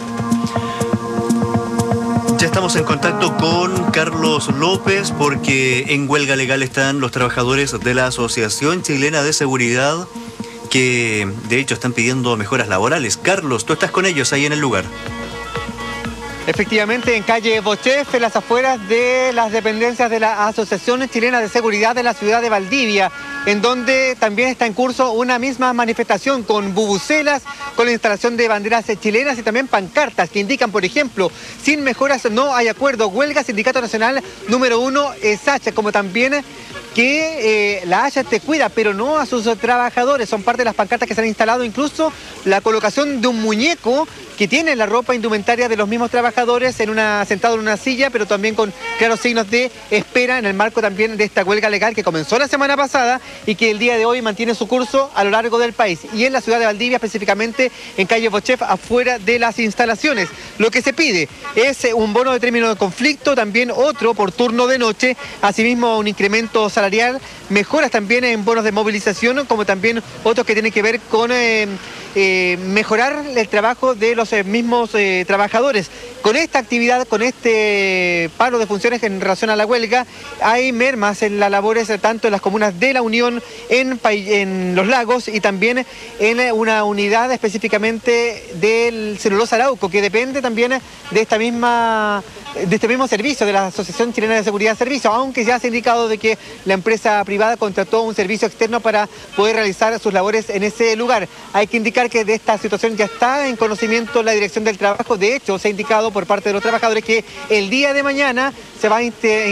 Ya estamos en contacto con Carlos López porque en huelga legal están los trabajadores de la Asociación Chilena de Seguridad que de hecho están pidiendo mejoras laborales. Carlos, tú estás con ellos ahí en el lugar. Efectivamente, en calle Bochef, en las afueras de las dependencias de la Asociación Chilena de Seguridad de la ciudad de Valdivia, en donde también está en curso una misma manifestación con bubucelas, con la instalación de banderas chilenas y también pancartas que indican, por ejemplo, sin mejoras no hay acuerdo, huelga Sindicato Nacional número 1 SACHA, como también que la Haya te cuida, pero no a sus trabajadores. Son parte de las pancartas que se han instalado, incluso la colocación de un muñeco que tiene la ropa indumentaria de los mismos trabajadores sentado en una silla, pero también con claros signos de espera en el marco también de esta huelga legal que comenzó la semana pasada y que el día de hoy mantiene su curso a lo largo del país. Y en la ciudad de Valdivia, específicamente en calle Bochef, afuera de las instalaciones. Lo que se pide es un bono de término de conflicto, también otro por turno de noche, asimismo un incremento salarial, mejoras también en bonos de movilización, como también otros que tienen que ver con mejorar el trabajo de los mismos trabajadores. Con esta actividad, con este paro de funciones en relación a la huelga, hay mermas en las labores tanto en las comunas de La Unión, en Los Lagos y también en una unidad específicamente del Celulosa Arauco, que depende también de este mismo servicio de la Asociación Chilena de Seguridad Servicios, aunque ya se ha indicado de que la empresa privada contrató un servicio externo para poder realizar sus labores en ese lugar. Hay que indicar que de esta situación ya está en conocimiento la Dirección del Trabajo. De hecho, se ha indicado por parte de los trabajadores que el día de mañana se va a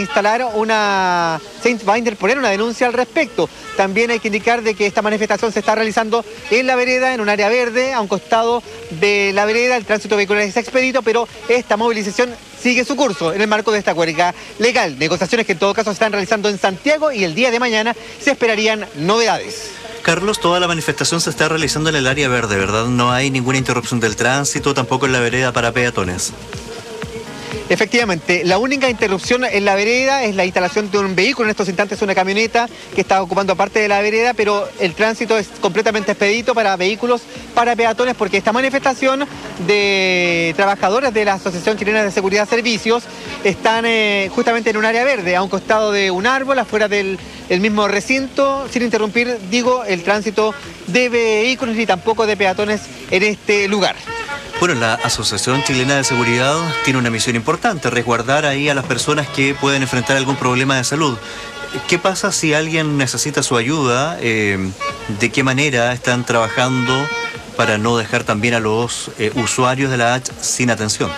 interponer una denuncia al respecto. También hay que indicar de que esta manifestación se está realizando en la vereda, en un área verde, a un costado de la vereda. El tránsito vehicular es expedito, pero esta movilización sigue su curso en el marco de esta huelga legal. Negociaciones que en todo caso se están realizando en Santiago y el día de mañana se esperarían novedades. Carlos, toda la manifestación se está realizando en el área verde, ¿verdad? No hay ninguna interrupción del tránsito, tampoco en la vereda para peatones. Efectivamente, la única interrupción en la vereda es la instalación de un vehículo, en estos instantes una camioneta que está ocupando parte de la vereda, pero el tránsito es completamente expedito para vehículos, para peatones, porque esta manifestación de trabajadores de la Asociación Chilena de Seguridad Servicios están justamente en un área verde, a un costado de un árbol, afuera del mismo recinto, sin interrumpir, digo, el tránsito de vehículos ni tampoco de peatones en este lugar. Bueno, la Asociación Chilena de Seguridad tiene una misión importante, resguardar ahí a las personas que pueden enfrentar algún problema de salud. ¿Qué pasa si alguien necesita su ayuda? ¿De qué manera están trabajando para no dejar también a los usuarios de la H sin atención?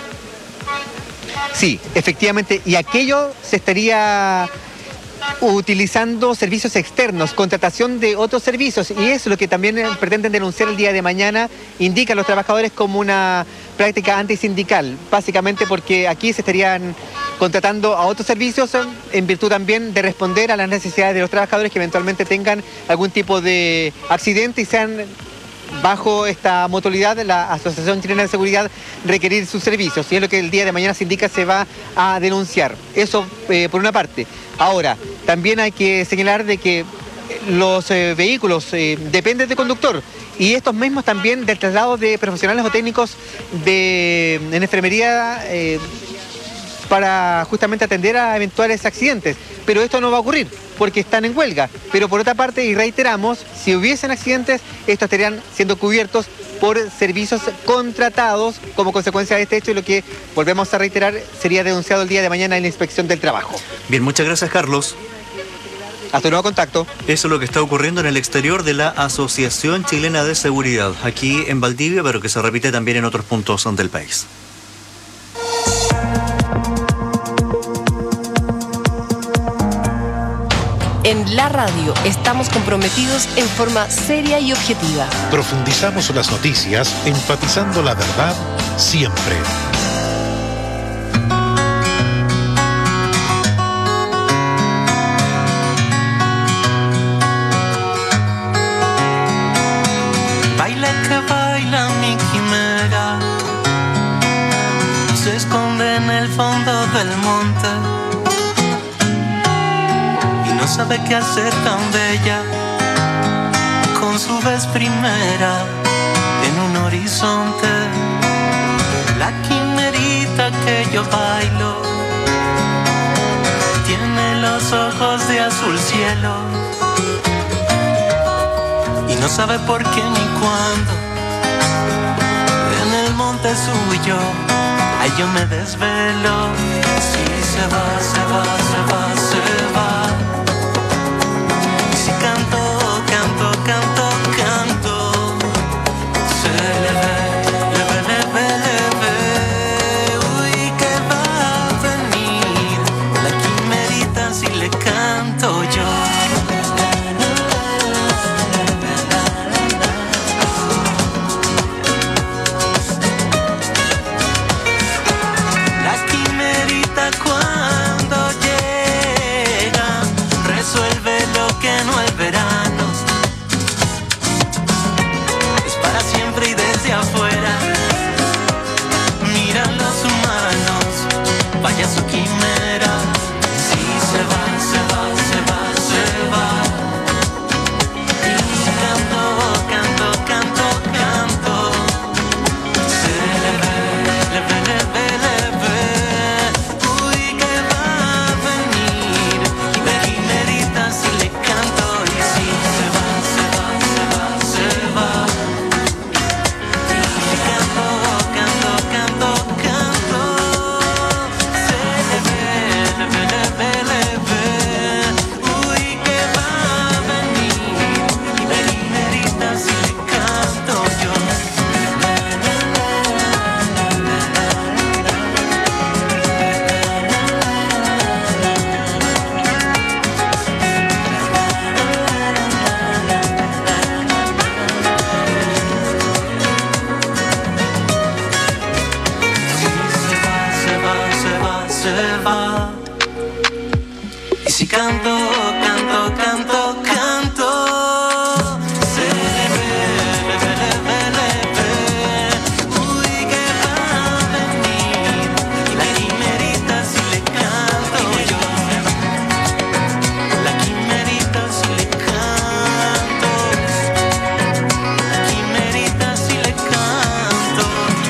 Sí, efectivamente, y aquello se estaría utilizando servicios externos, contratación de otros servicios, y eso es lo que también pretenden denunciar el día de mañana, indican los trabajadores como una práctica antisindical, básicamente porque aquí se estarían contratando a otros servicios en virtud también de responder a las necesidades de los trabajadores que eventualmente tengan algún tipo de accidente y sean bajo esta modalidad de la Asociación Chilena de Seguridad requerir sus servicios, y es lo que el día de mañana se indica se va a denunciar. Eso por una parte. Ahora, también hay que señalar de que los vehículos dependen del conductor y estos mismos también del traslado de profesionales o técnicos en enfermería para justamente atender a eventuales accidentes. Pero esto no va a ocurrir porque están en huelga. Pero por otra parte, y reiteramos, si hubiesen accidentes, estos estarían siendo cubiertos por servicios contratados como consecuencia de este hecho, y lo que, volvemos a reiterar, sería denunciado el día de mañana en la Inspección del Trabajo. Bien, muchas gracias, Carlos. Hasta un nuevo contacto. Eso es lo que está ocurriendo en el exterior de la Asociación Chilena de Seguridad, aquí en Valdivia, pero que se repite también en otros puntos del país. En la radio estamos comprometidos en forma seria y objetiva. Profundizamos las noticias, enfatizando la verdad siempre. esconde en el fondo del monte y no sabe qué hacer tan bella con su vez primera en un horizonte. La quimerita que yo bailo tiene los ojos de azul cielo y no sabe por qué ni cuándo. En el monte suyo, ay, yo me desvelo. Si se va, se va, se va, se va. Y si canto, canto, canto, canto, se le ve, le ve, le ve, le ve. Uy, que va a venir la quimerita si le canto yo. Afuera, mira los humanos, vaya su quimera. Si se va, se va, se va, se va. Y canto, canto, canto, canto, se le ve, le ve, le ve, le ve. Uy, que va a venir la quimerita si le canto. Y si se va, se va, se va, se va. Y si canto, canto, canto, canto, se le ve, le ve, le ve, le ve. Uy, que va a venir la quimerita si le canto yo. La quimerita si le canto. La quimerita si le canto.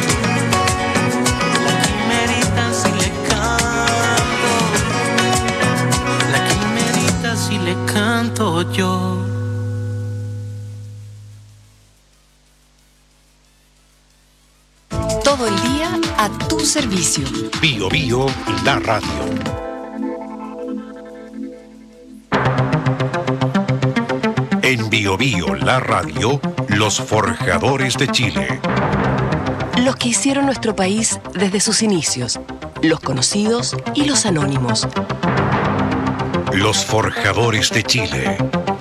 La quimerita si le canto. La quimerita si le canto yo. Todo el día a tu servicio. Bio Bio, la radio. En Bio Bio, la radio, los forjadores de Chile. Los que hicieron nuestro país desde sus inicios. Los conocidos y los anónimos. Los forjadores de Chile.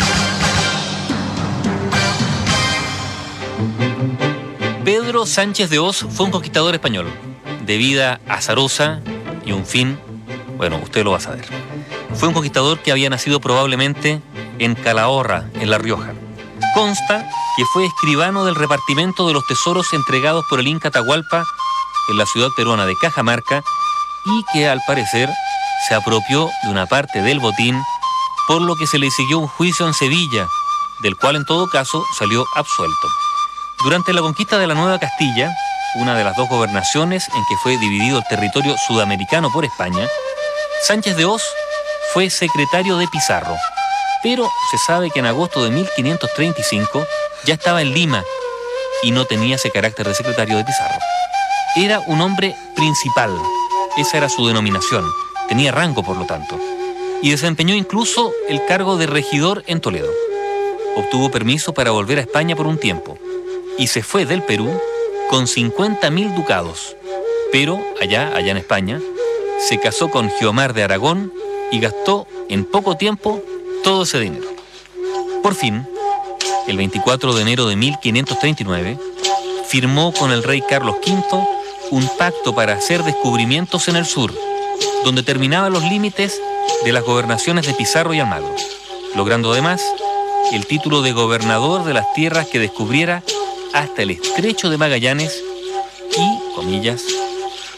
Pedro Sánchez de Hoz fue un conquistador español, de vida azarosa y un fin, bueno, usted lo va a saber. Fue un conquistador que había nacido probablemente en Calahorra, en La Rioja. Consta que fue escribano del repartimiento de los tesoros entregados por el Inca Atahualpa en la ciudad peruana de Cajamarca y que al parecer se apropió de una parte del botín, por lo que se le siguió un juicio en Sevilla, del cual en todo caso salió absuelto. Durante la conquista de la Nueva Castilla, una de las dos gobernaciones en que fue dividido el territorio sudamericano por España, Sánchez de Hoz fue secretario de Pizarro, pero se sabe que en agosto de 1535 ya estaba en Lima y no tenía ese carácter de secretario de Pizarro. Era un hombre principal, esa era su denominación, tenía rango por lo tanto, y desempeñó incluso el cargo de regidor en Toledo. Obtuvo permiso para volver a España por un tiempo y se fue del Perú con 50.000 ducados, pero allá en España, se casó con Guiomar de Aragón y gastó en poco tiempo todo ese dinero. Por fin, el 24 de enero de 1539, firmó con el rey Carlos V un pacto para hacer descubrimientos en el sur, donde terminaban los límites de las gobernaciones de Pizarro y Almagro, logrando además el título de gobernador de las tierras que descubriera hasta el estrecho de Magallanes y, comillas,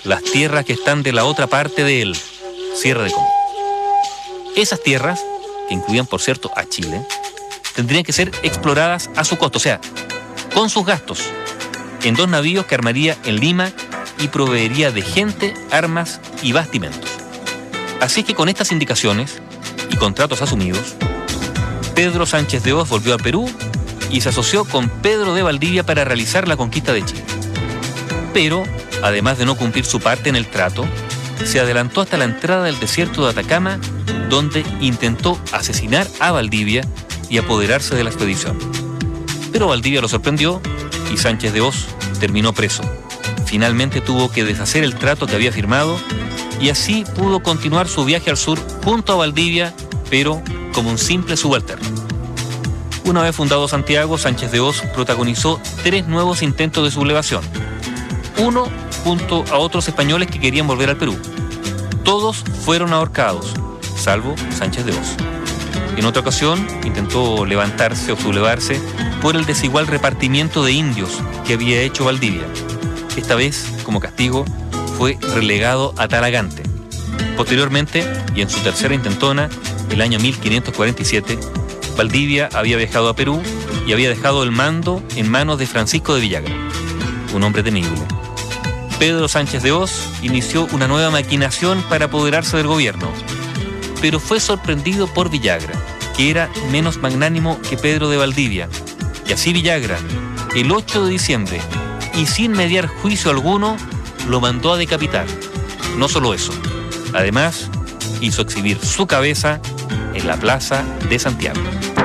las tierras que están de la otra parte de él. Cierre de comillas. Esas tierras, que incluían por cierto a Chile, tendrían que ser exploradas a su costo, o sea, con sus gastos, en 2 navíos que armaría en Lima y proveería de gente, armas y bastimentos. Así que con estas indicaciones y contratos asumidos, Pedro Sánchez de Hoz volvió a Perú y se asoció con Pedro de Valdivia para realizar la conquista de Chile. Pero, además de no cumplir su parte en el trato, se adelantó hasta la entrada del desierto de Atacama, donde intentó asesinar a Valdivia y apoderarse de la expedición. Pero Valdivia lo sorprendió y Sánchez de Hoz terminó preso. Finalmente tuvo que deshacer el trato que había firmado y así pudo continuar su viaje al sur junto a Valdivia, pero como un simple subalterno. Una vez fundado Santiago, Sánchez de Hoz protagonizó 3 nuevos intentos de sublevación. Uno junto a otros españoles que querían volver al Perú. Todos fueron ahorcados, salvo Sánchez de Hoz. En otra ocasión intentó levantarse o sublevarse por el desigual repartimiento de indios que había hecho Valdivia. Esta vez, como castigo, fue relegado a Talagante. Posteriormente, y en su tercera intentona, el año 1547, Valdivia había viajado a Perú y había dejado el mando en manos de Francisco de Villagra, un hombre temible. Pedro Sánchez de Hoz inició una nueva maquinación para apoderarse del gobierno, pero fue sorprendido por Villagra, que era menos magnánimo que Pedro de Valdivia. Y así Villagra, el 8 de diciembre, y sin mediar juicio alguno, lo mandó a decapitar. No solo eso, además hizo exhibir su cabeza en la plaza de Santiago.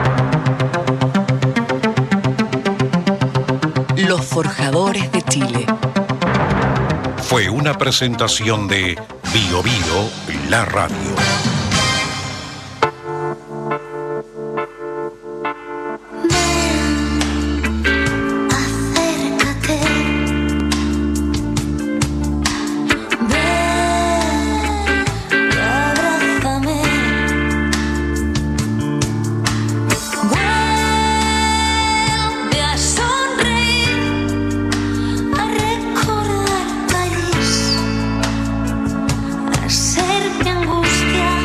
Los Forjadores de Chile. Fue una presentación de Bio Bio, la radio. Ser mi angustia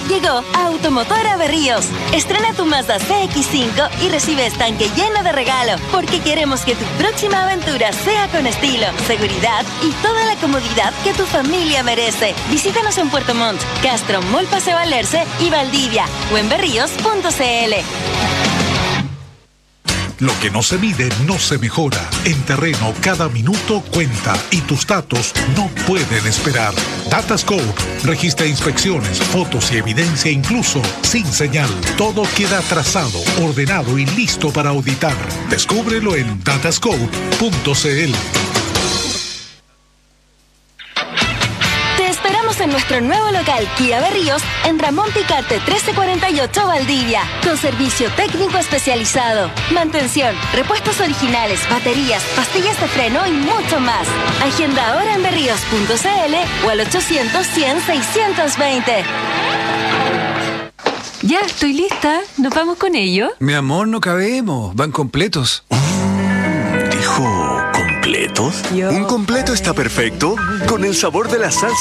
Llegó Automotora Berríos. Estrena tu Mazda CX-5 y recibe estanque lleno de regalo, porque queremos que tu próxima aventura sea con estilo, seguridad y toda la comodidad que tu familia merece. Visítanos en Puerto Montt, Castro, Mall Paseo Alerce y Valdivia o en berríos.cl. Lo que no se mide no se mejora. En terreno, cada minuto cuenta y tus datos no pueden esperar. Datascope registra inspecciones, fotos y evidencia incluso sin señal. Todo queda trazado, ordenado y listo para auditar. Descúbrelo en datascope.cl. En nuestro nuevo local Kia Berríos en Ramón Picarte 1348 Valdivia, con servicio técnico especializado, mantención, repuestos originales, baterías, pastillas de freno y mucho más. Agenda ahora en berríos.cl o al 800-100-620. Ya, estoy lista. ¿Nos vamos con ello? Mi amor, no cabemos. Van completos. ¿Dijo completos? Un completo está perfecto con el sabor de la salsa